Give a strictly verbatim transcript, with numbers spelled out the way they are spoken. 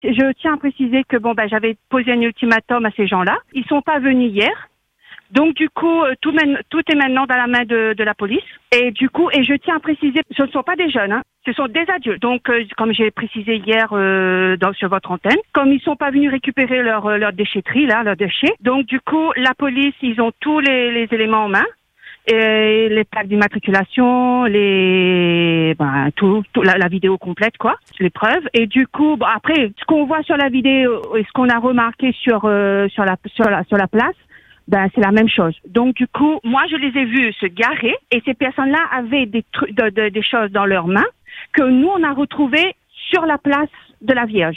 Je tiens à préciser que bon, ben, j'avais posé un ultimatum à ces gens-là. Ils sont pas venus hier. Donc du coup, tout, mène, tout est maintenant dans la main de, de la police. Et du coup, et je tiens à préciser, ce ne sont pas des jeunes, hein, ce sont des adultes. Donc, euh, comme j'ai précisé hier euh, dans, sur votre antenne, comme ils sont pas venus récupérer leur, leur déchetterie, là, leurs déchets. Donc du coup, la police, ils ont tous les, les éléments en main. Et les plaques d'immatriculation, les, ben, tout, tout la, la vidéo complète, quoi, les preuves. Et du coup, bon, après, ce qu'on voit sur la vidéo et ce qu'on a remarqué sur euh, sur la sur la sur la place, ben c'est la même chose. Donc du coup, moi je les ai vus se garer et ces personnes-là avaient des trucs, de, de, des choses dans leurs mains que nous on a retrouvées sur la place de la Vierge.